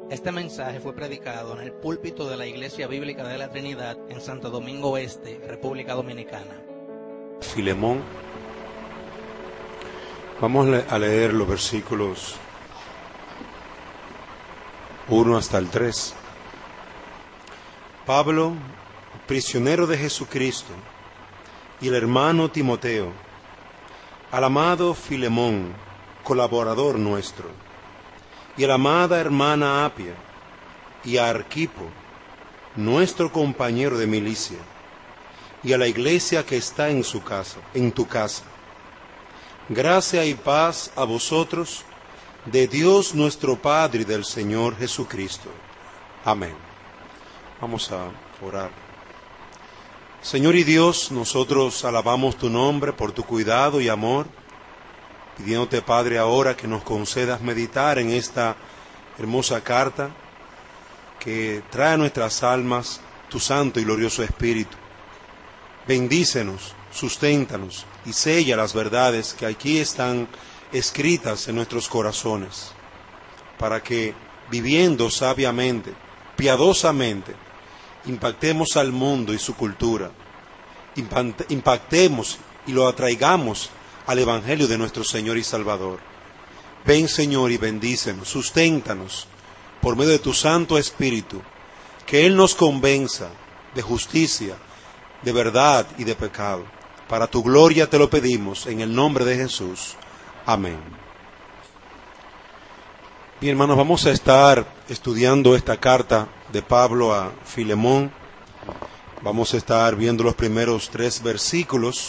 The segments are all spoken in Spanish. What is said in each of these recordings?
Este mensaje fue predicado en el púlpito de la Iglesia Bíblica de la Trinidad en Santo Domingo Este, República Dominicana. Filemón. Vamos a leer los versículos 1 hasta el 3. Pablo, prisionero de Jesucristo, y el hermano Timoteo, al amado Filemón, colaborador nuestro, y a la amada hermana Apia, y a Arquipo, nuestro compañero de milicia, y a la iglesia que está en tu casa. Gracia y paz a vosotros, de Dios nuestro Padre y del Señor Jesucristo. Amén. Vamos a orar. Señor y Dios, nosotros alabamos tu nombre por tu cuidado y amor, pidiéndote, Padre, ahora que nos concedas meditar en esta hermosa carta que trae a nuestras almas tu santo y glorioso Espíritu. Bendícenos, susténtanos y sella las verdades que aquí están escritas en nuestros corazones, para que, viviendo sabiamente, piadosamente, impactemos al mundo y su cultura, impactemos y lo atraigamos al Evangelio de nuestro Señor y Salvador. Ven, Señor, y bendícenos, susténtanos por medio de tu Santo Espíritu, que Él nos convenza de justicia, de verdad y de pecado. Para tu gloria te lo pedimos, en el nombre de Jesús. Amén. Bien, hermanos, vamos a estar estudiando esta carta de Pablo a Filemón. Vamos a estar viendo los primeros 3 versículos.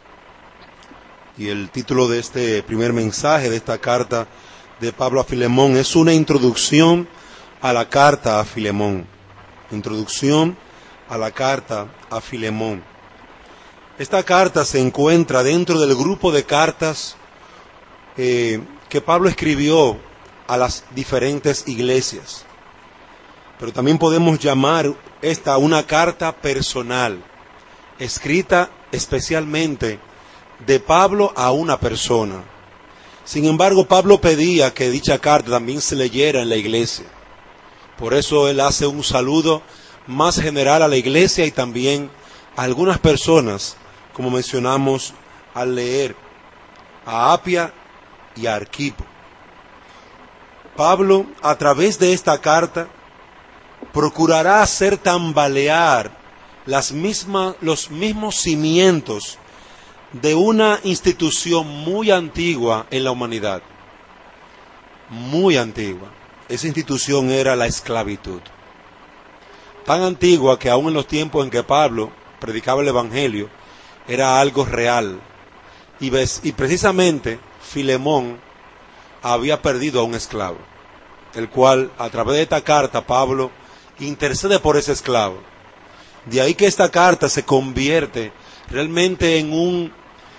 Y el título de este primer mensaje de esta carta de Pablo a Filemón es una introducción a la carta a Filemón. Introducción a la carta a Filemón. Esta carta se encuentra dentro del grupo de cartas que Pablo escribió a las diferentes iglesias. Pero también podemos llamar esta una carta personal, escrita especialmente de Pablo a una persona. Sin embargo, Pablo pedía que dicha carta también se leyera en la iglesia. Por eso él hace un saludo más general a la iglesia y también a algunas personas, como mencionamos al leer, a Apia y a Arquipo. Pablo, a través de esta carta, procurará hacer tambalear los mismos cimientos de una institución muy antigua en la humanidad. Muy antigua. Esa institución era la esclavitud. Tan antigua que aún en los tiempos en que Pablo predicaba el Evangelio, era algo real. Y precisamente Filemón había perdido a un esclavo, el cual, a través de esta carta, Pablo intercede por ese esclavo. De ahí que esta carta se convierte realmente en un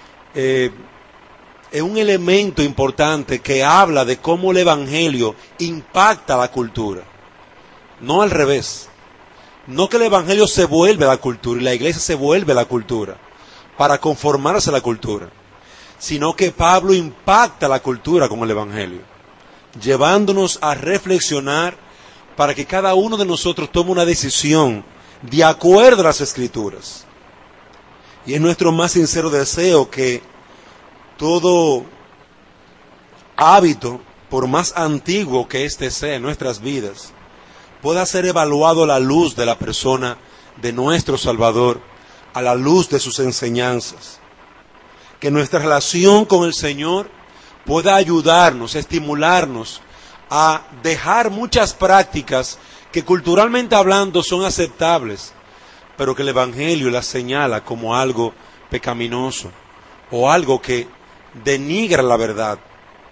elemento importante que habla de cómo el Evangelio impacta la cultura. No al revés. No que el Evangelio se vuelve a la cultura y la iglesia se vuelve a la cultura para conformarse a la cultura, sino que Pablo impacta la cultura con el Evangelio, llevándonos a reflexionar para que cada uno de nosotros tome una decisión de acuerdo a las Escrituras. Y es nuestro más sincero deseo que todo hábito, por más antiguo que éste sea en nuestras vidas, pueda ser evaluado a la luz de la persona de nuestro Salvador, a la luz de sus enseñanzas. Que nuestra relación con el Señor pueda ayudarnos, estimularnos a dejar muchas prácticas que culturalmente hablando son aceptables, pero que el Evangelio las señala como algo pecaminoso o algo que denigra la verdad.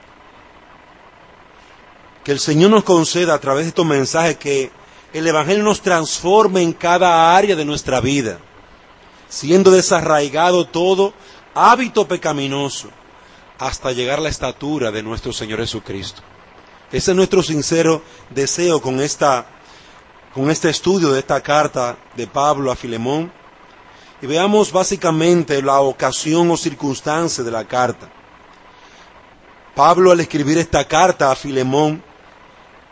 Que el Señor nos conceda a través de estos mensajes que el Evangelio nos transforme en cada área de nuestra vida, siendo desarraigado todo hábito pecaminoso hasta llegar a la estatura de nuestro Señor Jesucristo. Ese es nuestro sincero deseo con este estudio de esta carta de Pablo a Filemón. Y veamos básicamente la ocasión o circunstancia de la carta. Pablo, al escribir esta carta a Filemón,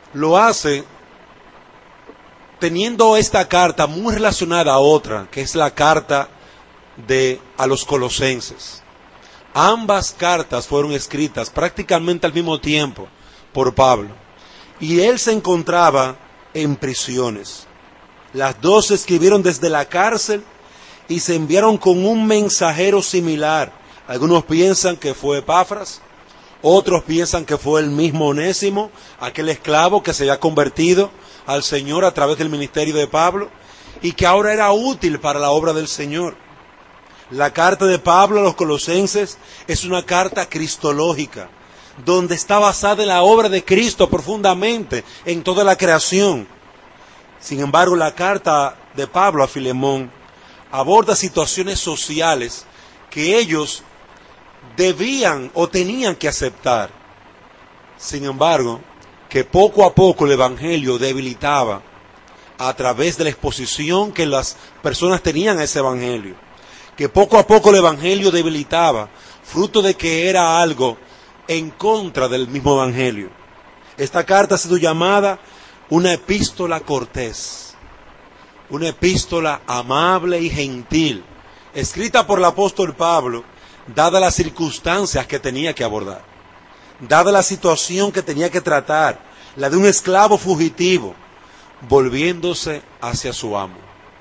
lo hace teniendo esta carta muy relacionada a otra, que es la carta a los Colosenses. Ambas cartas fueron escritas prácticamente al mismo tiempo por Pablo, y él se encontraba en prisiones. Las dos se escribieron desde la cárcel y se enviaron con un mensajero similar. Algunos piensan que fue Epafras, otros piensan que fue el mismo Onésimo, aquel esclavo que se había convertido al Señor a través del ministerio de Pablo y que ahora era útil para la obra del Señor. La carta de Pablo a los Colosenses es una carta cristológica, donde está basada en la obra de Cristo profundamente en toda la creación. Sin embargo, la carta de Pablo a Filemón aborda situaciones sociales que ellos debían o tenían que aceptar. Sin embargo, que poco a poco el Evangelio debilitaba a través de la exposición que las personas tenían a ese Evangelio. Que poco a poco el Evangelio debilitaba, fruto de que era algo en contra del mismo Evangelio. Esta carta ha sido llamada una epístola cortés, una epístola amable y gentil, escrita por el apóstol Pablo, dadas las circunstancias que tenía que abordar, dada la situación que tenía que tratar, la de un esclavo fugitivo, volviéndose hacia su amo.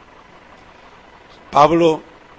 Pablo,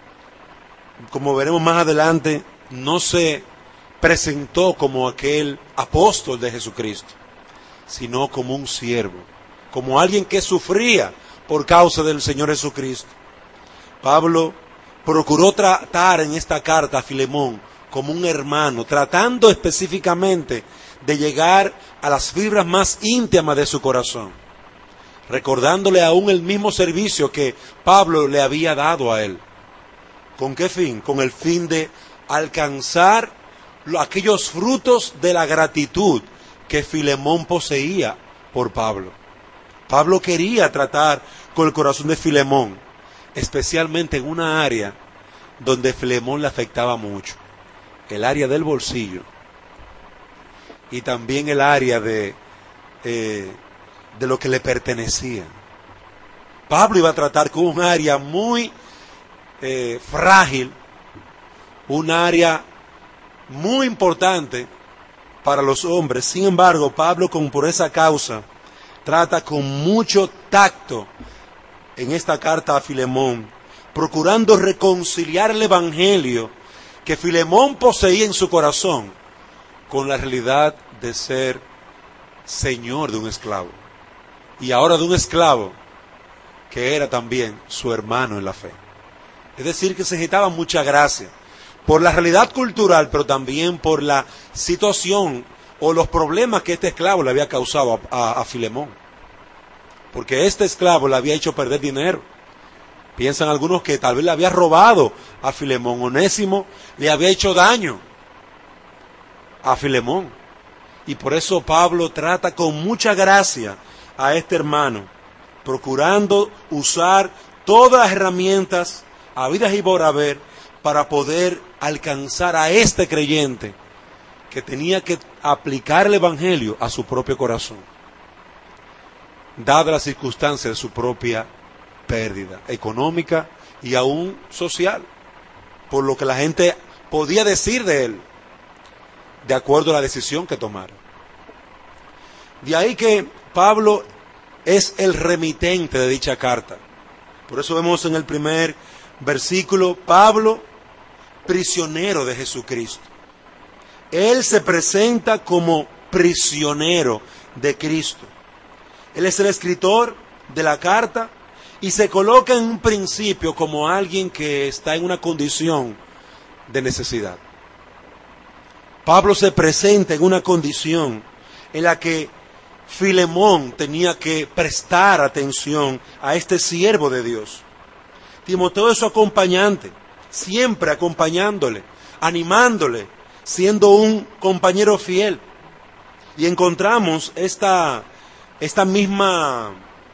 como veremos más adelante, no se presentó como aquel apóstol de Jesucristo, sino como un siervo, como alguien que sufría por causa del Señor Jesucristo. Pablo procuró tratar en esta carta a Filemón como un hermano, tratando específicamente de llegar a las fibras más íntimas de su corazón, recordándole aún el mismo servicio que Pablo le había dado a él. ¿Con qué fin? Con el fin de alcanzar aquellos frutos de la gratitud que Filemón poseía por Pablo. Pablo quería tratar con el corazón de Filemón, especialmente en una área donde Filemón le afectaba mucho, el área del bolsillo y también el área de lo que le pertenecía. Pablo iba a tratar con un área muy frágil, un área muy importante para los hombres. Sin embargo, Pablo, por esa causa, trata con mucho tacto en esta carta a Filemón, procurando reconciliar el Evangelio que Filemón poseía en su corazón con la realidad de ser señor de un esclavo, y ahora de un esclavo que era también su hermano en la fe. Es decir, que se necesitaba mucha gracia por la realidad cultural, pero también por la situación o los problemas que este esclavo le había causado a Filemón. Porque este esclavo le había hecho perder dinero. Piensan algunos que tal vez le había robado a Filemón. Onésimo le había hecho daño a Filemón. Y por eso Pablo trata con mucha gracia a este hermano, procurando usar todas las herramientas habidas y por haber para poder alcanzar a este creyente que tenía que aplicar el Evangelio a su propio corazón, dadas las circunstancias de su propia pérdida económica y aún social, por lo que la gente podía decir de él, de acuerdo a la decisión que tomara. De ahí que Pablo es el remitente de dicha carta. Por eso vemos en el primer versículo, Pablo, prisionero de Jesucristo. Él se presenta como prisionero de Cristo. Él es el escritor de la carta y se coloca en un principio como alguien que está en una condición de necesidad. Pablo se presenta en una condición en la que Filemón tenía que prestar atención a este siervo de Dios. Timoteo es su acompañante, siempre acompañándole, animándole, siendo un compañero fiel. Y encontramos esta misma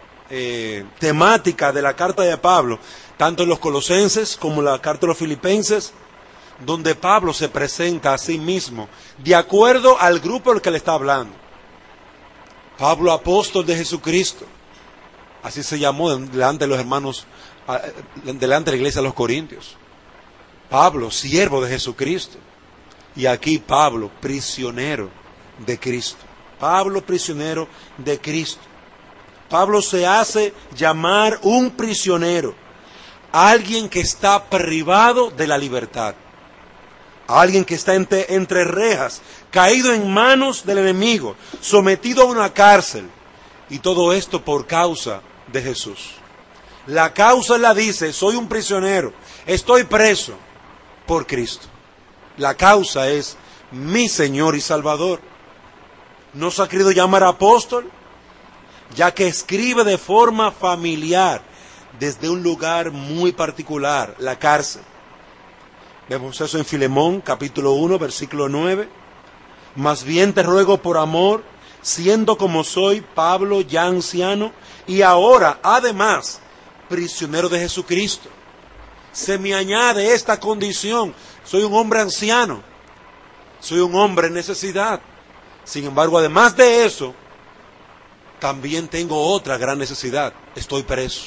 temática de la carta de Pablo, tanto en los Colosenses como en la carta de los Filipenses, donde Pablo se presenta a sí mismo de acuerdo al grupo al que le está hablando. Pablo, apóstol de Jesucristo. Así se llamó delante de los hermanos, delante de la iglesia de los Corintios. Pablo, siervo de Jesucristo. Y aquí Pablo, prisionero de Cristo. Pablo, prisionero de Cristo. Pablo se hace llamar un prisionero. Alguien que está privado de la libertad. Alguien que está entre rejas, caído en manos del enemigo, sometido a una cárcel. Y todo esto por causa de Jesús. La causa la dice, soy un prisionero, estoy preso por Cristo. La causa es mi Señor y Salvador. ¿No se ha querido llamar apóstol? Ya que escribe de forma familiar, desde un lugar muy particular, la cárcel. Vemos eso en Filemón, capítulo 1, versículo 9. Más bien te ruego por amor, siendo como soy, Pablo, ya anciano, y ahora, además, prisionero de Jesucristo. Se me añade esta condición, soy un hombre anciano, soy un hombre en necesidad. Sin embargo, además de eso, también tengo otra gran necesidad, estoy preso.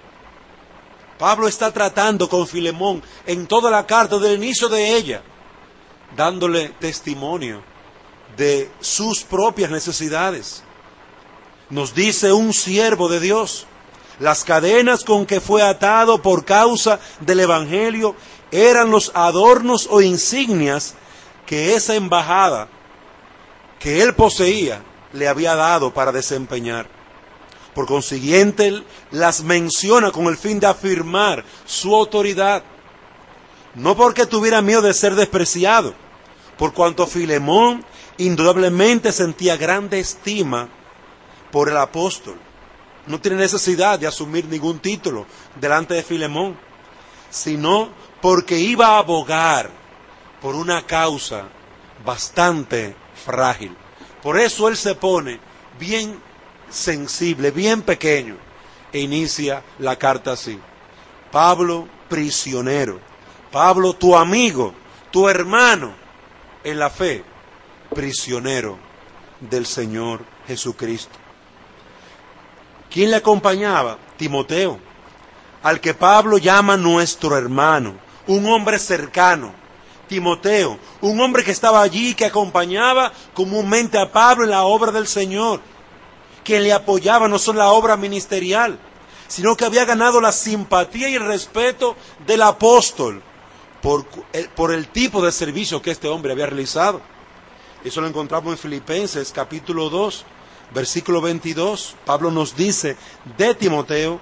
Pablo está tratando con Filemón en toda la carta, del inicio de ella, dándole testimonio de sus propias necesidades. Nos dice un siervo de Dios, las cadenas con que fue atado por causa del Evangelio eran los adornos o insignias que esa embajada que él poseía le había dado para desempeñar. Por consiguiente, las menciona con el fin de afirmar su autoridad, no porque tuviera miedo de ser despreciado, por cuanto Filemón indudablemente sentía grande estima por el apóstol. No tiene necesidad de asumir ningún título delante de Filemón, sino porque iba a abogar por una causa bastante frágil. Por eso él se pone bien sensible, bien pequeño, e inicia la carta así. Pablo, prisionero. Pablo, tu amigo, tu hermano en la fe, prisionero del Señor Jesucristo. ¿Quién le acompañaba? Timoteo, al que Pablo llama nuestro hermano, un hombre cercano. Timoteo, un hombre que estaba allí, que acompañaba comúnmente a Pablo en la obra del Señor, quien le apoyaba no solo en la obra ministerial, sino que había ganado la simpatía y el respeto del apóstol por el tipo de servicio que este hombre había realizado. Eso lo encontramos en Filipenses capítulo 2, versículo 22. Pablo nos dice de Timoteo,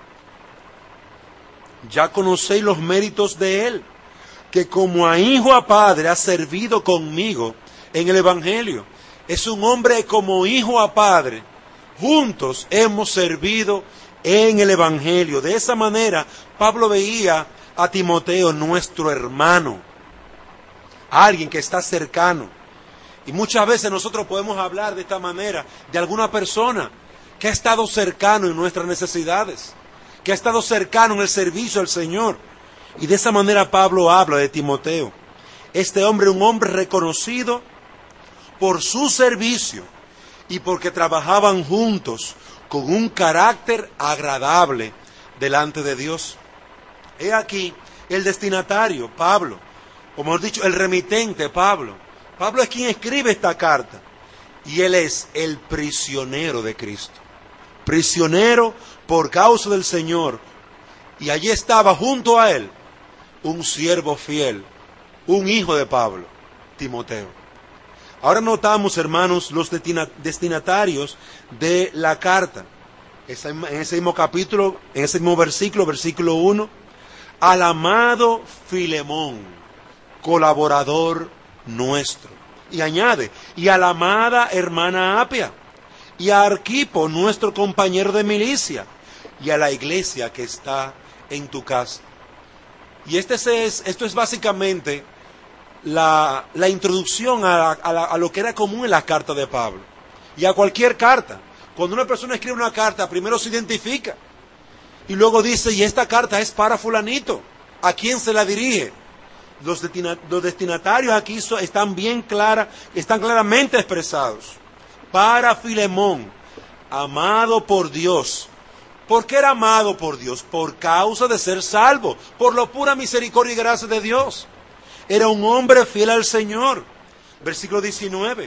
ya conocéis los méritos de él, que como a hijo a padre ha servido conmigo en el Evangelio. Es un hombre como hijo a padre. Juntos hemos servido en el Evangelio. De esa manera, Pablo veía a Timoteo, nuestro hermano, alguien que está cercano. Y muchas veces nosotros podemos hablar de esta manera de alguna persona que ha estado cercano en nuestras necesidades, que ha estado cercano en el servicio al Señor. Y de esa manera Pablo habla de Timoteo. Este hombre, un hombre reconocido por su servicio y porque trabajaban juntos con un carácter agradable delante de Dios. He aquí el destinatario, Pablo, como hemos dicho, el remitente, Pablo. Pablo es quien escribe esta carta y él es el prisionero de Cristo. Prisionero por causa del Señor. Y allí estaba junto a él un siervo fiel, un hijo de Pablo, Timoteo. Ahora notamos, hermanos, los destinatarios de la carta. En ese mismo capítulo, en ese mismo versículo, versículo 1, al amado Filemón, colaborador nuestro. Y añade, y a la amada hermana Apia, y a Arquipo, nuestro compañero de milicia, y a la iglesia que está en tu casa. Y esto es básicamente la introducción a lo que era común en las cartas de Pablo. Y a cualquier carta. Cuando una persona escribe una carta, primero se identifica. Y luego dice, y esta carta es para fulanito. ¿A quién se la dirige? Los destinatarios aquí están claramente expresados. para Filemón, amado por Dios. ¿Por qué era amado por Dios? Por causa de ser salvo, por la pura misericordia y gracia de Dios. Era un hombre fiel al Señor. Versículo 19.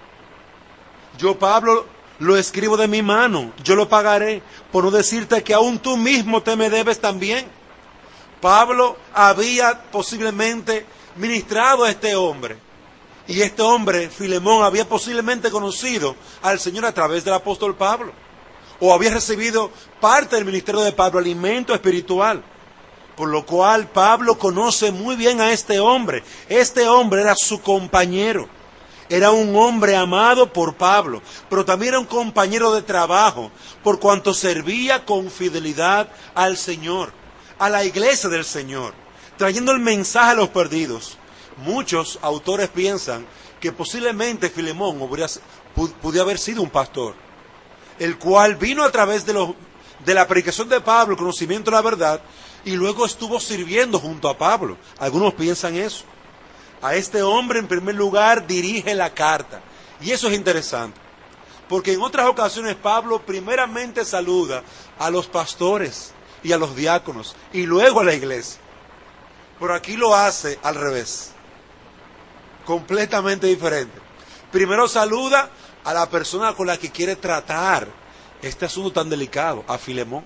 Yo, Pablo, lo escribo de mi mano, yo lo pagaré, por no decirte que aún tú mismo te me debes también. Pablo había posiblemente ministrado a este hombre, y este hombre, Filemón, había posiblemente conocido al Señor a través del apóstol Pablo, o había recibido parte del ministerio de Pablo, alimento espiritual, por lo cual Pablo conoce muy bien a este hombre. Este hombre era su compañero, era un hombre amado por Pablo, pero también era un compañero de trabajo, por cuanto servía con fidelidad al Señor, a la iglesia del Señor, trayendo el mensaje a los perdidos. Muchos autores piensan que posiblemente Filemón pudiera haber sido un pastor, el cual vino a través de la predicación de Pablo, el conocimiento de la verdad, y luego estuvo sirviendo junto a Pablo. Algunos piensan eso. A este hombre, en primer lugar, dirige la carta. Y eso es interesante, porque en otras ocasiones Pablo primeramente saluda a los pastores y a los diáconos, y luego a la iglesia. Pero aquí lo hace al revés, completamente diferente. Primero saluda a la persona con la que quiere tratar este asunto tan delicado, a Filemón.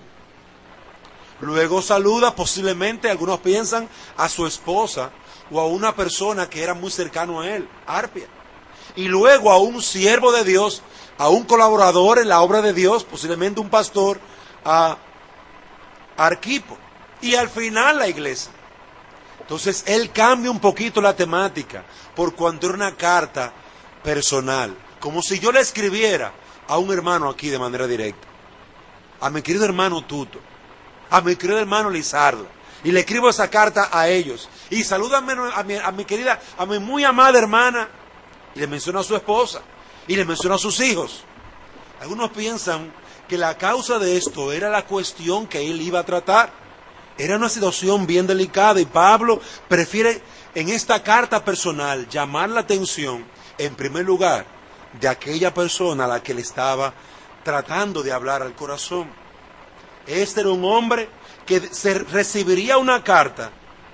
Luego saluda, posiblemente, algunos piensan, a su esposa o a una persona que era muy cercano a él, Arpia. Y luego a un siervo de Dios, a un colaborador en la obra de Dios, posiblemente un pastor, a Arquipo. Y al final la iglesia. Entonces él cambia un poquito la temática, por cuanto era una carta personal, como si yo le escribiera a un hermano aquí de manera directa, a mi querido hermano Tuto, a mi querido hermano Lizardo, y le escribo esa carta a ellos, y salúdame a mi querida, a mi muy amada hermana, y le menciona a su esposa, y le menciona a sus hijos. Algunos piensan que la causa de esto era la cuestión que él iba a tratar. Era una situación bien delicada, y Pablo prefiere en esta carta personal llamar la atención, en primer lugar, de aquella persona a la que le estaba tratando de hablar al corazón. Este era un hombre que recibiría una carta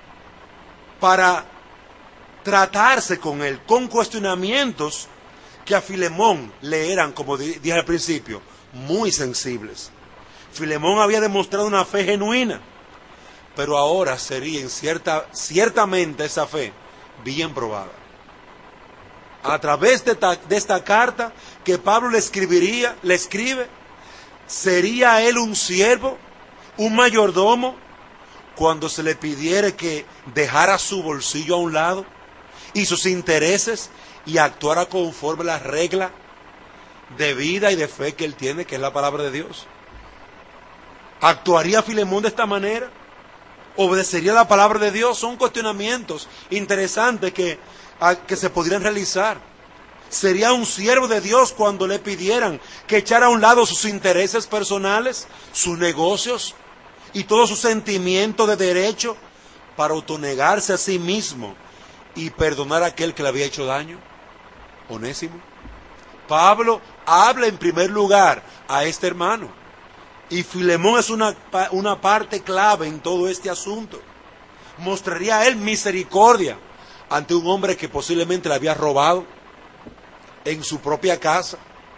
para tratarse con él, con cuestionamientos que a Filemón le eran, como dije al principio, muy sensibles. Filemón había demostrado una fe genuina, pero ahora sería ciertamente esa fe bien probada. A través de esta carta que Pablo le escribe, ¿sería él un siervo, un mayordomo, cuando se le pidiera que dejara su bolsillo a un lado y sus intereses y actuara conforme a la regla de vida y de fe que él tiene, que es la palabra de Dios? ¿Actuaría Filemón de esta manera? ¿Obedecería la palabra de Dios? Son cuestionamientos interesantes que se podrían realizar. ¿Sería un siervo de Dios cuando le pidieran que echara a un lado sus intereses personales, sus negocios y todo su sentimiento de derecho para autonegarse a sí mismo y perdonar a aquel que le había hecho daño? Onésimo. Pablo habla en primer lugar a este hermano, y Filemón es una parte clave en todo este asunto. Mostraría a él misericordia ante un hombre que posiblemente le había robado en su propia casa,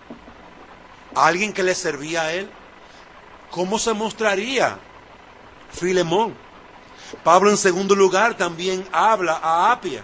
a alguien que le servía a él. ¿Cómo se mostraría Filemón? Pablo, en segundo lugar, también habla a Apia.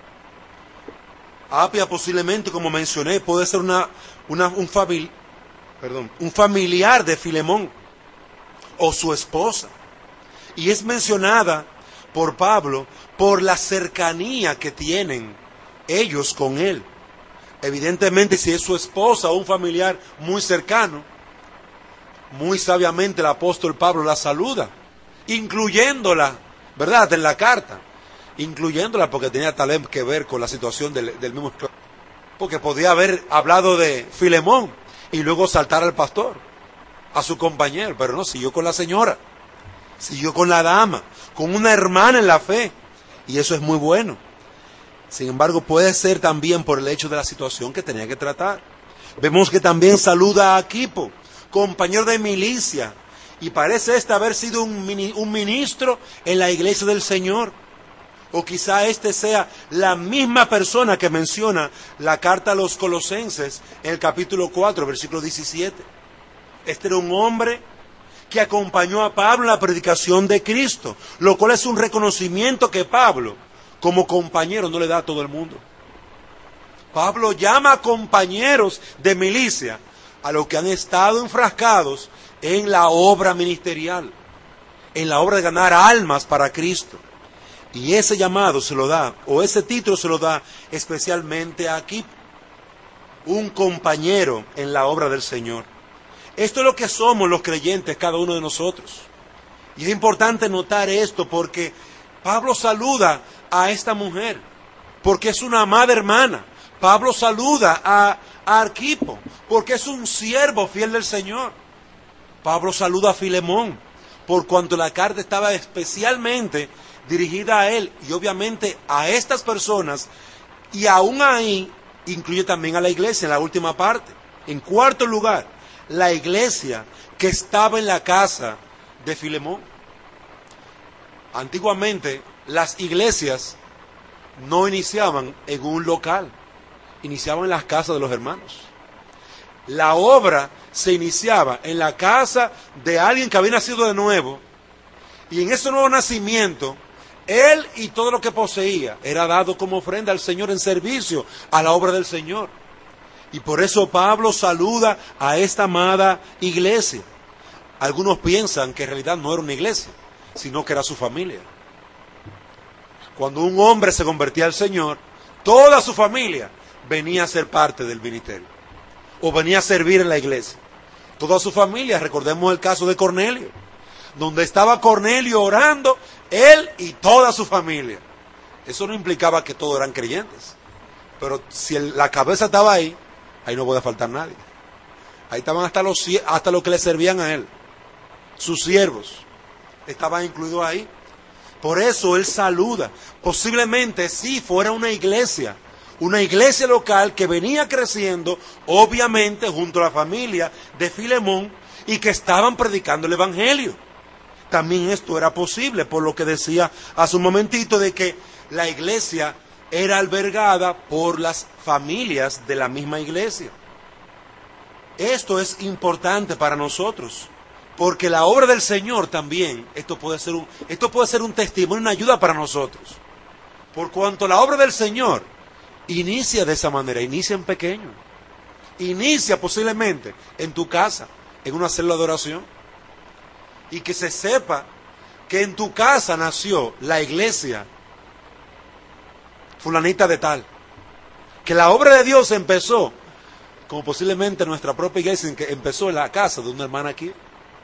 Apia posiblemente, como mencioné, puede ser un familiar de Filemón o su esposa, y es mencionada por Pablo por la cercanía que tienen ellos con él. Evidentemente, si es su esposa o un familiar muy cercano, muy sabiamente el apóstol Pablo la saluda, incluyéndola, ¿verdad?, en la carta, incluyéndola porque tenía tal vez que ver con la situación del mismo esclavo, porque podía haber hablado de Filemón y luego saltar al pastor, a su compañero, pero no, siguió con la señora, siguió con la dama, con una hermana en la fe, y eso es muy bueno. Sin embargo, puede ser también por el hecho de la situación que tenía que tratar. Vemos que también saluda a Arquipo, compañero de milicia, y parece haber sido un ministro en la iglesia del Señor. O quizá sea la misma persona que menciona la carta a los Colosenses en el capítulo 4, versículo 17. Este era un hombre que acompañó a Pablo en la predicación de Cristo, lo cual es un reconocimiento que Pablo, como compañero, no le da a todo el mundo. Pablo llama a compañeros de milicia a los que han estado enfrascados en la obra ministerial, en la obra de ganar almas para Cristo. Y ese llamado se lo da, o ese título se lo da especialmente a Arquipo, un compañero en la obra del Señor. Esto es lo que somos los creyentes, cada uno de nosotros. Y es importante notar esto porque Pablo saluda a esta mujer, porque es una amada hermana. Pablo saluda a Arquipo, porque es un siervo fiel del Señor. Pablo saluda a Filemón, por cuanto la carta estaba especialmente dirigida a él, y obviamente a estas personas, y aún ahí incluye también a la iglesia en la última parte. En cuarto lugar, la iglesia que estaba en la casa de Filemón. Antiguamente las iglesias no iniciaban en un local, iniciaban en las casas de los hermanos. La obra se iniciaba en la casa de alguien que había nacido de nuevo, y en ese nuevo nacimiento él y todo lo que poseía era dado como ofrenda al Señor en servicio a la obra del Señor. Y por eso Pablo saluda a esta amada iglesia. Algunos piensan que en realidad no era una iglesia, sino que era su familia. Cuando un hombre se convertía al Señor, toda su familia venía a ser parte del ministerio, o venía a servir en la iglesia. Toda su familia, recordemos el caso de Cornelio, donde estaba Cornelio orando, él y toda su familia. Eso no implicaba que todos eran creyentes, pero si la cabeza estaba ahí no podía faltar nadie. Ahí estaban hasta los que le servían a él, sus siervos, estaban incluidos ahí. Por eso él saluda. Posiblemente sí fuera una iglesia local que venía creciendo, obviamente junto a la familia de Filemón, y que estaban predicando el evangelio. También esto era posible, por lo que decía hace un momentito, de que la iglesia era albergada por las familias de la misma iglesia. Esto es importante para nosotros, porque la obra del Señor también, esto puede ser un testimonio, una ayuda para nosotros. Por cuanto la obra del Señor inicia de esa manera, inicia en pequeño. Inicia posiblemente en tu casa, en una célula de oración. Y que se sepa que en tu casa nació la iglesia fulanita de tal. Que la obra de Dios empezó, como posiblemente nuestra propia iglesia, que empezó en la casa de una hermana aquí.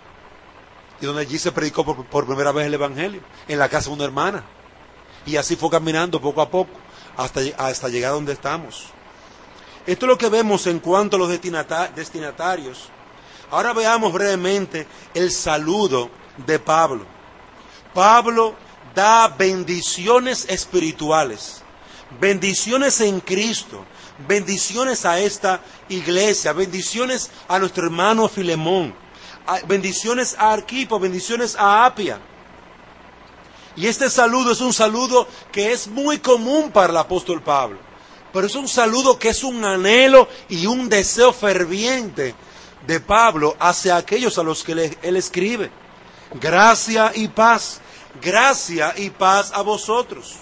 Y donde allí se predicó por primera vez el evangelio, en la casa de una hermana. Y así fue caminando poco a poco, hasta llegar a donde estamos. Esto es lo que vemos en cuanto a los destinatarios. Ahora veamos brevemente el saludo de Pablo. Pablo da bendiciones espirituales, bendiciones en Cristo, bendiciones a esta iglesia, bendiciones a nuestro hermano Filemón, bendiciones a Arquipo, bendiciones a Apia. Y este saludo es un saludo que es muy común para el apóstol Pablo, pero es un saludo que es un anhelo y un deseo ferviente de Pablo hacia aquellos a los que él escribe. Gracia y paz a vosotros.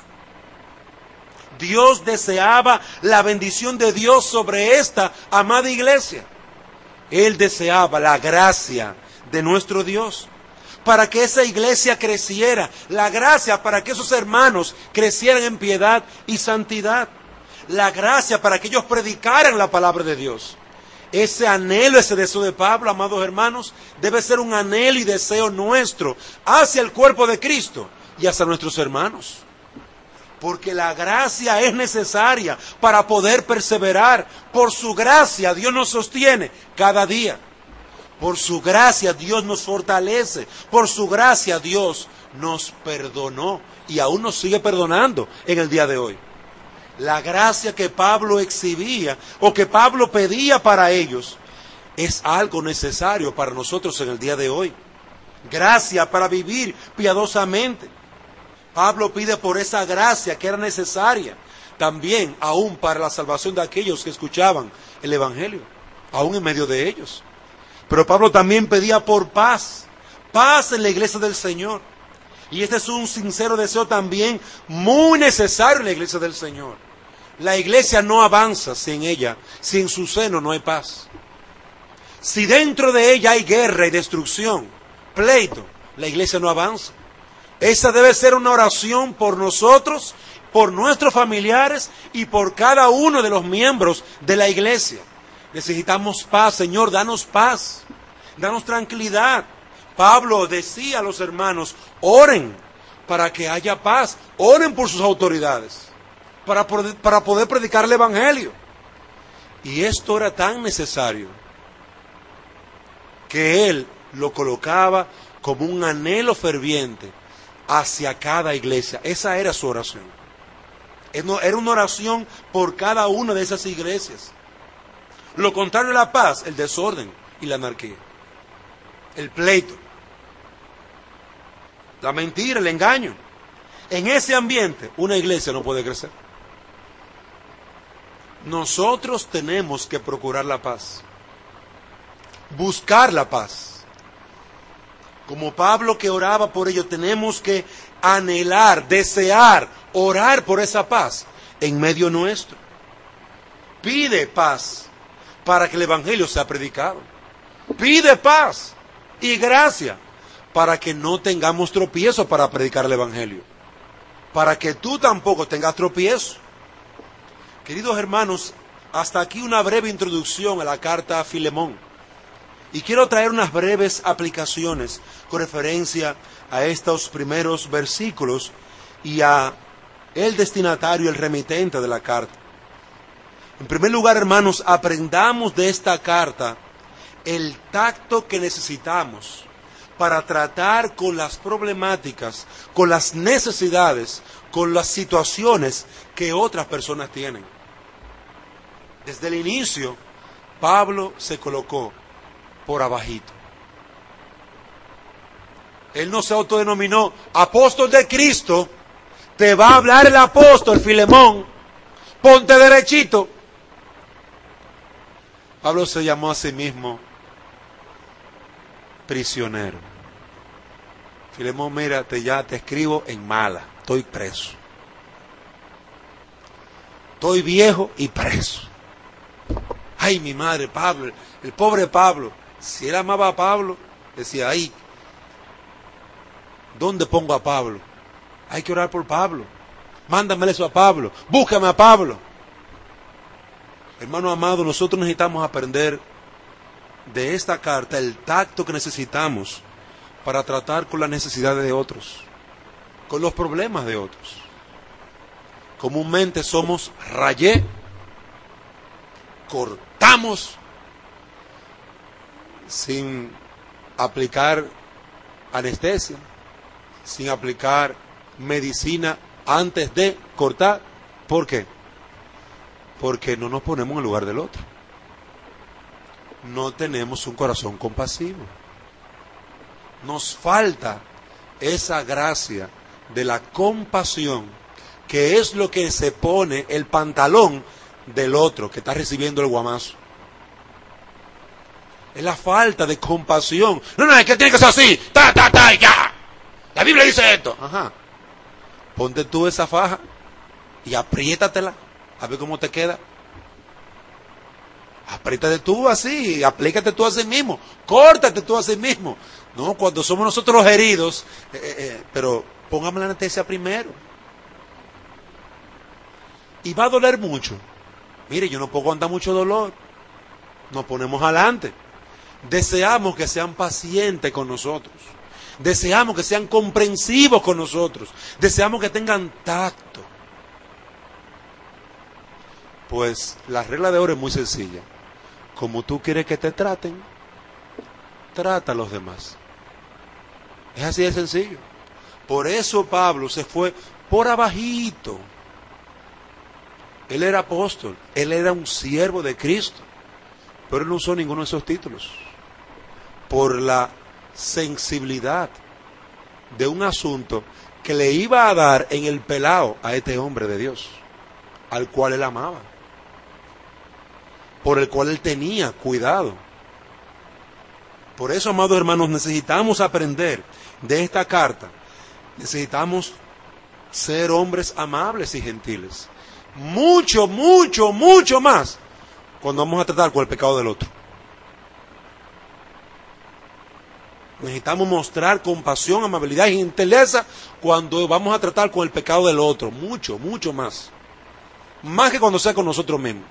Dios deseaba la bendición de Dios sobre esta amada iglesia. Él deseaba la gracia de nuestro Dios para que esa iglesia creciera, la gracia para que esos hermanos crecieran en piedad y santidad, la gracia para que ellos predicaran la palabra de Dios. Ese anhelo, ese deseo de Pablo, amados hermanos, debe ser un anhelo y deseo nuestro hacia el cuerpo de Cristo y hacia nuestros hermanos. Porque la gracia es necesaria para poder perseverar. Por su gracia Dios nos sostiene cada día. Por su gracia Dios nos fortalece. Por su gracia Dios nos perdonó y aún nos sigue perdonando en el día de hoy. la gracia que Pablo exhibía o que Pablo pedía para ellos, es algo necesario para nosotros en el día de hoy. Gracia para vivir piadosamente. Pablo pide por esa gracia que era necesaria también aún para la salvación de aquellos que escuchaban el Evangelio, aún en medio de ellos. Pero Pablo también pedía por paz, paz en la iglesia del Señor. Y este es un sincero deseo también muy necesario en la iglesia del Señor. La iglesia no avanza sin ella, si en su seno no hay paz. Si dentro de ella hay guerra y destrucción, pleito, la iglesia no avanza. Esa debe ser una oración por nosotros, por nuestros familiares y por cada uno de los miembros de la iglesia. Necesitamos paz, Señor, danos paz, danos tranquilidad. Pablo decía a los hermanos, oren para que haya paz, oren por sus autoridades, para poder predicar el Evangelio. Y esto era tan necesario que él lo colocaba como un anhelo ferviente hacia cada iglesia. Esa era su oración. Era una oración por cada una de esas iglesias. Lo contrario a la paz, el desorden y la anarquía, el pleito, la mentira, el engaño. En ese ambiente, una iglesia no puede crecer. Nosotros tenemos que procurar la paz, buscar la paz. Como Pablo que oraba por ello, tenemos que anhelar, desear, orar por esa paz en medio nuestro. Pide paz para que el Evangelio sea predicado. Pide paz y gracia para que no tengamos tropiezo para predicar el Evangelio. Para que tú tampoco tengas tropiezo. Queridos hermanos, hasta aquí una breve introducción a la carta a Filemón. Y quiero traer unas breves aplicaciones con referencia a estos primeros versículos y a el destinatario, el remitente de la carta. En primer lugar, hermanos, aprendamos de esta carta el tacto que necesitamos para tratar con las problemáticas, con las necesidades, con las situaciones que otras personas tienen. Desde el inicio, Pablo se colocó por abajito. Él no se autodenominó apóstol de Cristo. Te va a hablar el apóstol Filemón. Ponte derechito. Pablo se llamó a sí mismo prisionero. Filemón, mira, ya te escribo en mala. Estoy preso. Estoy viejo y preso. Ay, mi madre, Pablo, el pobre Pablo. Si él amaba a Pablo, decía, ay, ¿dónde pongo a Pablo? Hay que orar por Pablo. Mándame eso a Pablo. Búscame a Pablo. Hermano amado, nosotros necesitamos aprender de esta carta el tacto que necesitamos para tratar con las necesidades de otros, con los problemas de otros. Comúnmente somos rayé, cortamos sin aplicar anestesia, sin aplicar medicina antes de cortar. ¿Por qué? Porque no nos ponemos en el lugar del otro. No tenemos un corazón compasivo. Nos falta esa gracia de la compasión, que es lo que se pone el pantalón del otro que está recibiendo el guamazo. Es la falta de compasión. No, es que tiene que ser así. Ya. La Biblia dice esto. Ajá. Ponte tú esa faja y apriétatela. A ver cómo te queda. Apriétate tú así. Aplícate tú a sí mismo. Córtate tú a sí mismo. No, cuando somos nosotros los heridos. Pero póngame la anestesia primero. Y va a doler mucho. Mire, yo no puedo aguantar mucho dolor. Nos ponemos adelante. Deseamos que sean pacientes con nosotros. Deseamos que sean comprensivos con nosotros. Deseamos que tengan tacto. Pues la regla de oro es muy sencilla. Como tú quieres que te traten, trata a los demás. Es así de sencillo. Por eso Pablo se fue por abajito. Él era apóstol, él era un siervo de Cristo, pero él no usó ninguno de esos títulos por la sensibilidad de un asunto que le iba a dar en el pelao a este hombre de Dios, al cual él amaba, por el cual él tenía cuidado. Por eso, amados hermanos, necesitamos aprender de esta carta. Necesitamos ser hombres amables y gentiles. Mucho, mucho, mucho más cuando vamos a tratar con el pecado del otro. Necesitamos mostrar compasión, amabilidad y gentileza cuando vamos a tratar con el pecado del otro. Mucho, mucho más. Más que cuando sea con nosotros mismos.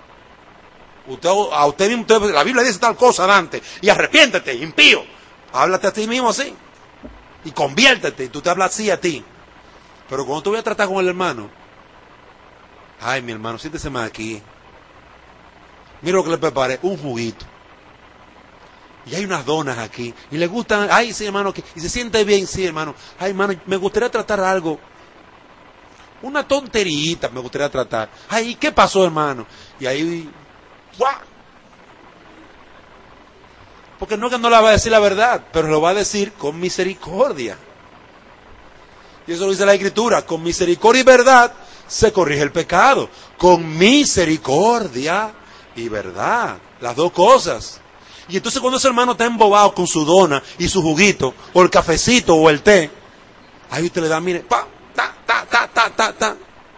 A usted mismo, la Biblia dice tal cosa, Dante, y arrepiéntete, impío. Háblate a ti mismo así. Y conviértete, y tú te hablas así a ti. Pero cuando tú voy a tratar con el hermano, ay, mi hermano, siéntese más aquí. Mira lo que le preparé, un juguito. Y hay unas donas aquí. Y le gustan, ay, sí, hermano, y se siente bien, sí, hermano. Ay, hermano, me gustaría tratar algo. Una tonterita me gustaría tratar. Ay, ¿qué pasó, hermano? Y ahí, ¡guau! Porque no es que no le va a decir la verdad, pero lo va a decir con misericordia. Y eso lo dice la Escritura. Con misericordia y verdad se corrige el pecado. Con misericordia y verdad. Las dos cosas. Y entonces cuando ese hermano está embobado con su dona y su juguito, o el cafecito, o el té, ahí usted le da, mire, pa, ta, ta, ta, ta, ta, ta.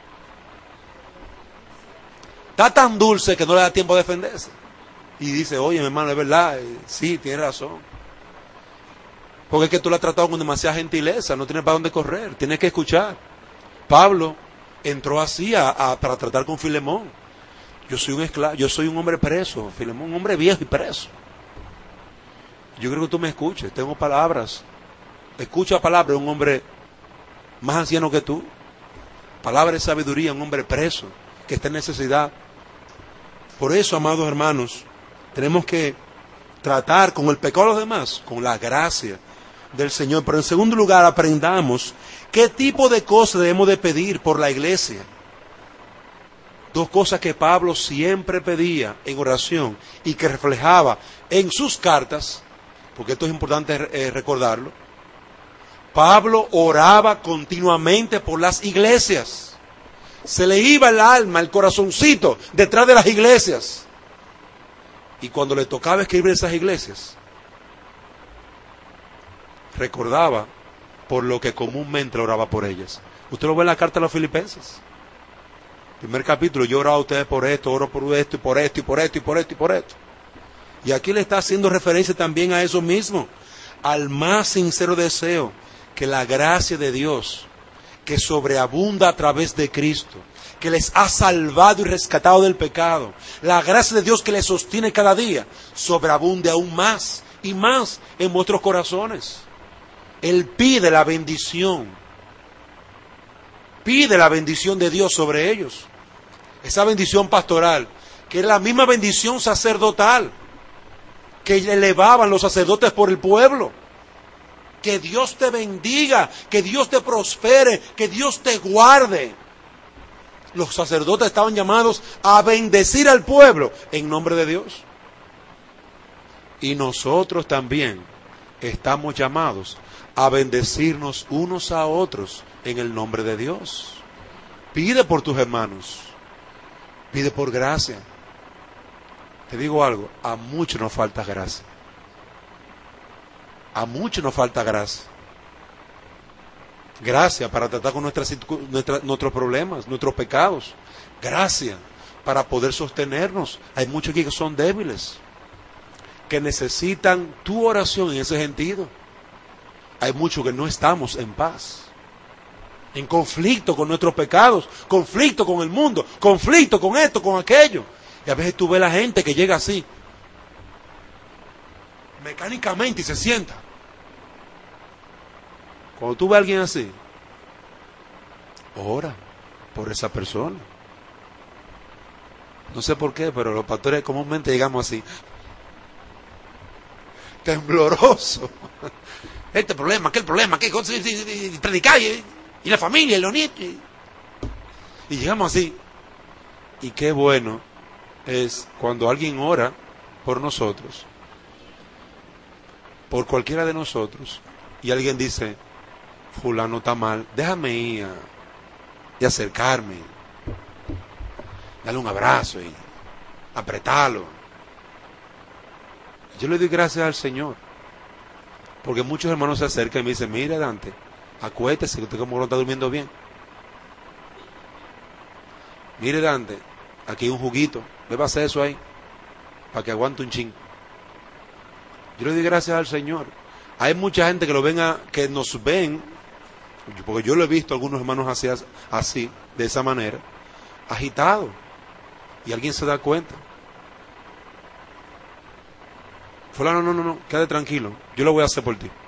Está tan dulce que no le da tiempo a defenderse. Y dice, oye, mi hermano, es verdad, sí, tiene razón. Porque es que tú lo has tratado con demasiada gentileza, no tienes para dónde correr, tienes que escuchar. Pablo entró así para tratar con Filemón. Yo soy un esclavo, yo soy un hombre preso, Filemón, un hombre viejo y preso. Yo creo que tú me escuches, tengo palabras. Escucha palabras de un hombre más anciano que tú. Palabra de sabiduría, un hombre preso, que está en necesidad. Por eso, amados hermanos, tenemos que tratar con el pecado de los demás, con la gracia del Señor. Pero en segundo lugar, aprendamos qué tipo de cosas debemos de pedir por la iglesia. Dos cosas que Pablo siempre pedía en oración y que reflejaba en sus cartas, porque esto es importante recordarlo. Pablo oraba continuamente por las iglesias. Se le iba el alma, el corazoncito detrás de las iglesias. Y cuando le tocaba escribir esas iglesias, recordaba por lo que comúnmente oraba por ellas. Usted lo ve en la carta a los Filipenses. Primer capítulo, yo oro a ustedes por esto, oro por esto, y por esto, y por esto, y por esto, y por esto. Y aquí le está haciendo referencia también a eso mismo, al más sincero deseo que la gracia de Dios, que sobreabunda a través de Cristo, que les ha salvado y rescatado del pecado, la gracia de Dios que les sostiene cada día, sobreabunde aún más y más en vuestros corazones. Él pide la bendición de Dios sobre ellos. Esa bendición pastoral, que es la misma bendición sacerdotal que elevaban los sacerdotes por el pueblo. Que Dios te bendiga, que Dios te prospere, que Dios te guarde. Los sacerdotes estaban llamados a bendecir al pueblo en nombre de Dios. Y nosotros también estamos llamados a bendecirnos unos a otros en el nombre de Dios. Pide por tus hermanos. Pide por gracia. Te digo algo, a muchos nos falta gracia. A muchos nos falta gracia. Gracia para tratar con nuestros problemas, nuestros pecados. Gracia para poder sostenernos. Hay muchos aquí que son débiles, que necesitan tu oración en ese sentido. Hay muchos que no estamos en paz, en conflicto con nuestros pecados, conflicto con el mundo, conflicto con esto, con aquello. Y a veces tú ves la gente que llega así, mecánicamente, y se sienta. Cuando tú ves a alguien así, ora por esa persona. No sé por qué, pero los pastores comúnmente llegamos así, tembloroso. Este problema, aquel problema, aquel cosa, y predicar, y la familia, y los nietos. Y llegamos así. Y qué bueno es cuando alguien ora por nosotros, por cualquiera de nosotros, y alguien dice, fulano está mal, déjame ir y acercarme, darle un abrazo y apretarlo. Yo le doy gracias al Señor, porque muchos hermanos se acercan y me dicen, mire Dante, acuéstese, que usted como no está durmiendo bien. Mire Dante, aquí hay un juguito, bébase eso ahí, para que aguante un chin. Yo le doy gracias al Señor. Hay mucha gente que que nos ven, porque yo lo he visto algunos hermanos así, de esa manera, agitados, y alguien se da cuenta. Fulano, no, quédate tranquilo, yo lo voy a hacer por ti.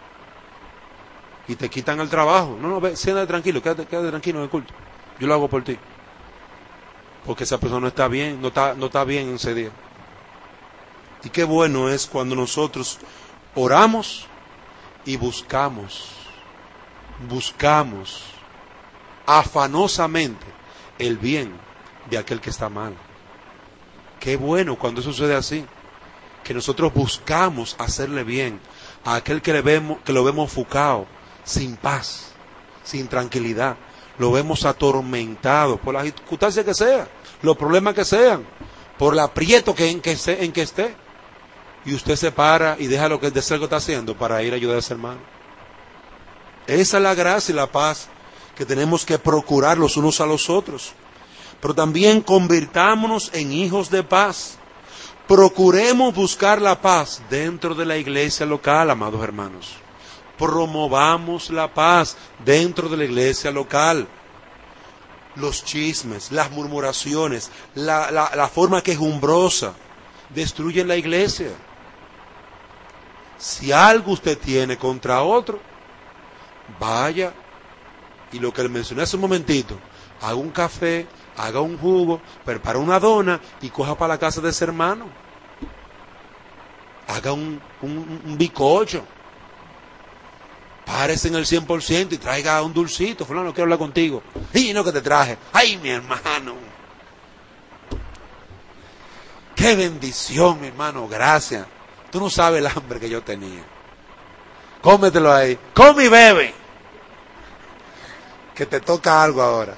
Y te quitan el trabajo. No, ve, siéntate tranquilo, quédate tranquilo en el culto. Yo lo hago por ti. Porque esa persona no está bien, no está bien en ese día. Y qué bueno es cuando nosotros oramos y buscamos afanosamente el bien de aquel que está mal. Qué bueno cuando eso sucede así, que nosotros buscamos hacerle bien a aquel que lo vemos ofuscado, sin paz, sin tranquilidad, lo vemos atormentado por las circunstancias que sean, los problemas que sean, por el aprieto en que esté. Y usted se para y deja lo que el deseo está haciendo para ir a ayudar a ese hermano. Esa es la gracia y la paz que tenemos que procurar los unos a los otros. Pero también convirtámonos en hijos de paz. Procuremos buscar la paz dentro de la iglesia local, amados hermanos. Promovamos la paz dentro de la iglesia local. Los chismes, las murmuraciones, la forma quejumbrosa destruyen la iglesia. Si algo usted tiene contra otro, vaya y lo que le mencioné hace un momentito, haga un café, haga un jugo, prepara una dona y coja para la casa de ese hermano. Haga un bizcocho. Párese en el 100% y traiga un dulcito. Fulano, quiero hablar contigo. Y no que te traje. ¡Ay, mi hermano! ¡Qué bendición, mi hermano! Gracias. Tú no sabes el hambre que yo tenía. Cómetelo ahí. Come y bebe. Que te toca algo ahora.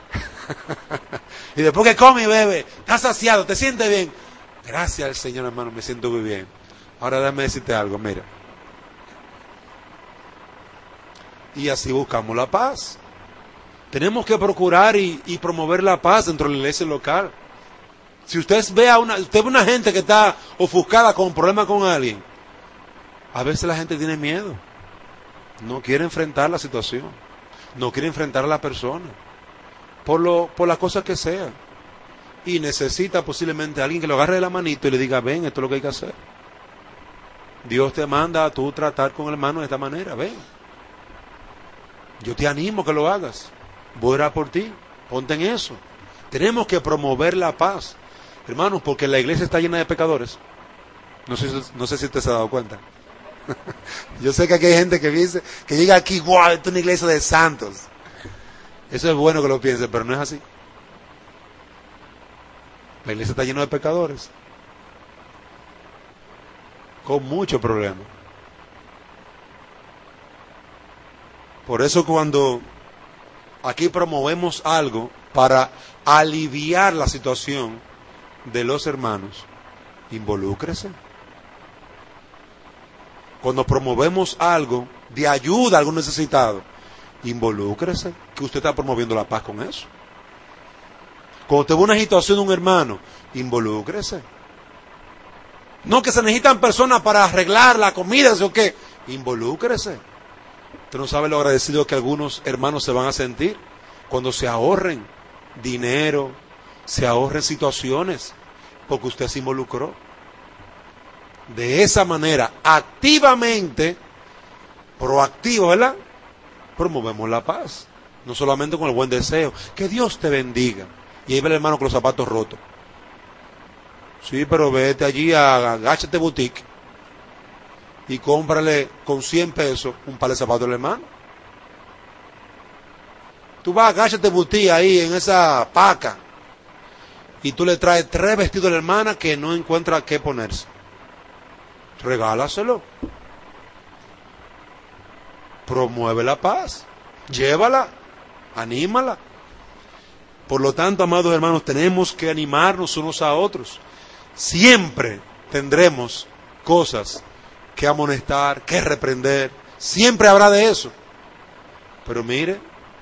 Y después que come y bebe, estás saciado, te sientes bien. Gracias al Señor, hermano, me siento muy bien. Ahora déjame decirte algo, mira. Y así buscamos la paz. Tenemos que procurar y promover la paz dentro de la iglesia local. Si usted ve una gente que está ofuscada con un problema con alguien, a veces la gente tiene miedo. No quiere enfrentar la situación. No quiere enfrentar a la persona. Por las cosas que sean. Y necesita posiblemente a alguien que lo agarre de la manito y le diga, ven, esto es lo que hay que hacer. Dios te manda a tú tratar con el hermano de esta manera, ven. Yo te animo a que lo hagas. Voy a orar por ti. Ponte en eso. Tenemos que promover la paz. Hermanos, porque la iglesia está llena de pecadores. No sé si usted se ha dado cuenta. Yo sé que aquí hay gente que dice, que llega aquí, wow, esto es una iglesia de santos. Eso es bueno que lo piense, pero no es así. La iglesia está llena de pecadores. Con mucho problema. Por eso cuando aquí promovemos algo para aliviar la situación de los hermanos, involúcrese. Cuando promovemos algo de ayuda a algún necesitado, involúcrese, que usted está promoviendo la paz con eso. Cuando te ve una situación de un hermano, involúcrese. No que se necesitan personas para arreglar la comida, ¿o qué? Involúcrese. Usted no sabe lo agradecido que algunos hermanos se van a sentir cuando se ahorren dinero, se ahorren situaciones, porque usted se involucró. De esa manera, activamente, proactivo, ¿verdad? Promovemos la paz. No solamente con el buen deseo. Que Dios te bendiga. Y ahí ve el hermano con los zapatos rotos. Sí, pero vete allí a Agáchate Boutique y cómprale con 100 pesos un par de zapatos al hermano. Tú vas a Agáchate Boutique ahí en esa paca y tú le traes 3 vestidos a la hermana que no encuentra qué ponerse. Regálaselo. Promueve la paz. Llévala. Anímala. Por lo tanto, amados hermanos, tenemos que animarnos unos a otros. Siempre tendremos cosas que amonestar, que reprender. Siempre habrá de eso. Pero mire,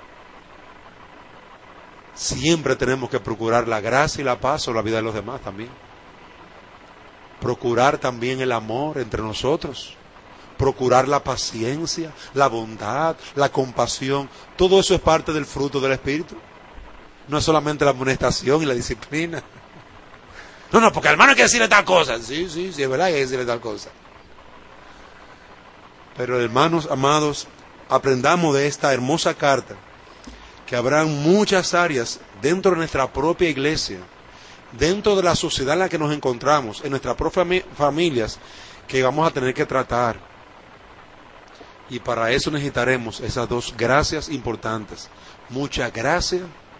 siempre tenemos que procurar la gracia y la paz sobre la vida de los demás también. Procurar también el amor entre nosotros. Procurar la paciencia, la bondad, la compasión. Todo eso es parte del fruto del Espíritu. No es solamente la amonestación y la disciplina. No, porque al hermano hay que decirle tal cosa. Sí, es verdad, hay que decirle tal cosa. Pero hermanos amados, aprendamos de esta hermosa carta que habrán muchas áreas dentro de nuestra propia iglesia, dentro de la sociedad en la que nos encontramos, en nuestras propias familias, que vamos a tener que tratar. Y para eso necesitaremos esas 2 gracias importantes. Mucha gracia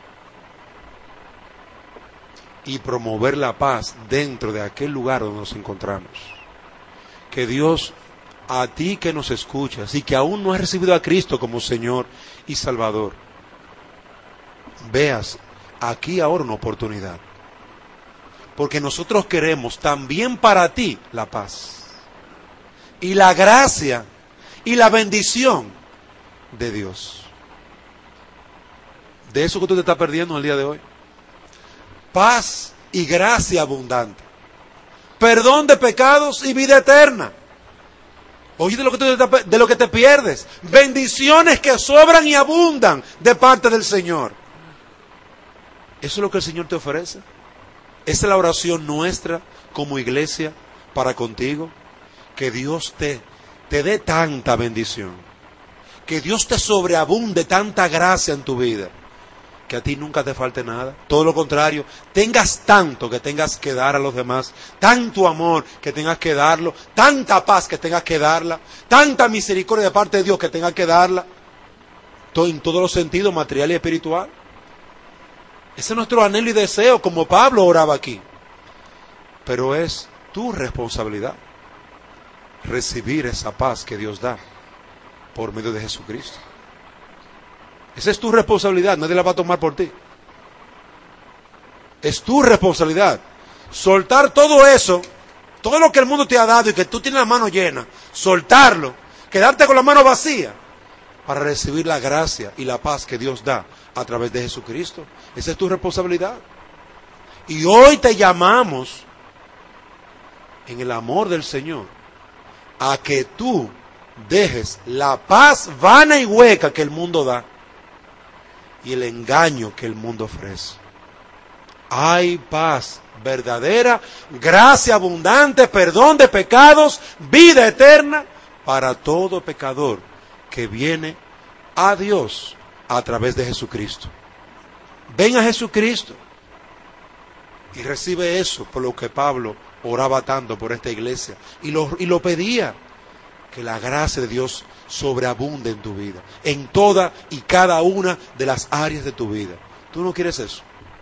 y promover la paz dentro de aquel lugar donde nos encontramos. Que Dios, a ti que nos escuchas y que aún no has recibido a Cristo como Señor y Salvador, veas aquí ahora una oportunidad. Porque nosotros queremos también para ti la paz y la gracia y la bendición de Dios. De eso que tú te estás perdiendo el día de hoy. Paz y gracia abundante. Perdón de pecados y vida eterna. Oye, de lo que te pierdes. Bendiciones que sobran y abundan de parte del Señor. Eso es lo que el Señor te ofrece. Esa es la oración nuestra como iglesia para contigo. Que Dios te dé tanta bendición. Que Dios te sobreabunde tanta gracia en tu vida. Que a ti nunca te falte nada. Todo lo contrario, tengas tanto que tengas que dar a los demás. Tanto amor que tengas que darlo. Tanta paz que tengas que darla. Tanta misericordia de parte de Dios que tengas que darla. En todos los sentidos, material y espiritual. Ese es nuestro anhelo y deseo, como Pablo oraba aquí. Pero es tu responsabilidad recibir esa paz que Dios da por medio de Jesucristo. Esa es tu responsabilidad, nadie la va a tomar por ti. Es tu responsabilidad. Soltar todo eso, todo lo que el mundo te ha dado y que tú tienes la mano llena, soltarlo, quedarte con la mano vacía, para recibir la gracia y la paz que Dios da a través de Jesucristo. Esa es tu responsabilidad. Y hoy te llamamos, en el amor del Señor, a que tú dejes la paz vana y hueca que el mundo da y el engaño que el mundo ofrece. Hay paz verdadera, gracia abundante, perdón de pecados, vida eterna para todo pecador que viene a Dios a través de Jesucristo. Ven a Jesucristo y recibe eso, por lo que Pablo oraba tanto por esta iglesia y lo pedía, que la gracia de Dios sobreabunde en tu vida, en toda y cada una de las áreas de tu vida. ¿Tú no quieres eso?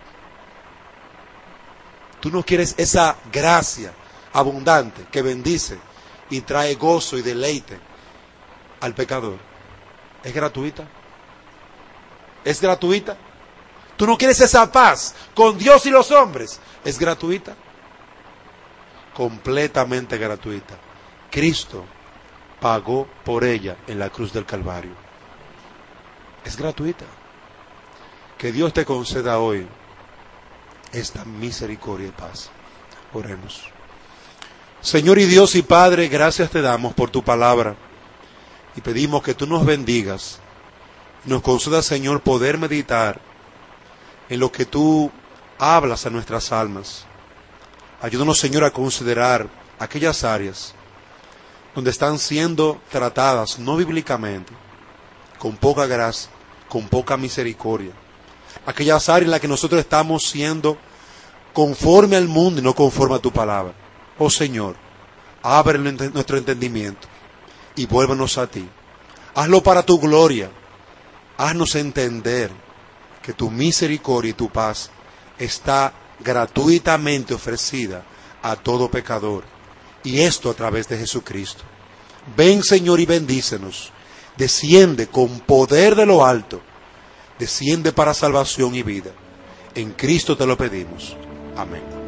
¿Tú no quieres esa gracia abundante que bendice y trae gozo y deleite al pecador? ¿Es gratuita? ¿Es gratuita? ¿Tú no quieres esa paz con Dios y los hombres? ¿Es gratuita? Completamente gratuita. Cristo pagó por ella en la cruz del Calvario. Es gratuita. Que Dios te conceda hoy esta misericordia y paz. Oremos. Señor y Dios y Padre, gracias te damos por tu palabra y pedimos que tú nos bendigas. Nos concedas, Señor, poder meditar en lo que tú hablas a nuestras almas. Ayúdanos, Señor, a considerar aquellas áreas donde están siendo tratadas no bíblicamente, con poca gracia, con poca misericordia. Aquellas áreas en las que nosotros estamos siendo conforme al mundo y no conforme a tu palabra. Oh Señor, abre nuestro entendimiento y vuélvenos a ti. Hazlo para tu gloria. Haznos entender que tu misericordia y tu paz está gratuitamente ofrecida a todo pecador, y esto a través de Jesucristo. Ven, Señor, y bendícenos. Desciende con poder de lo alto, desciende para salvación y vida. En Cristo te lo pedimos. Amén.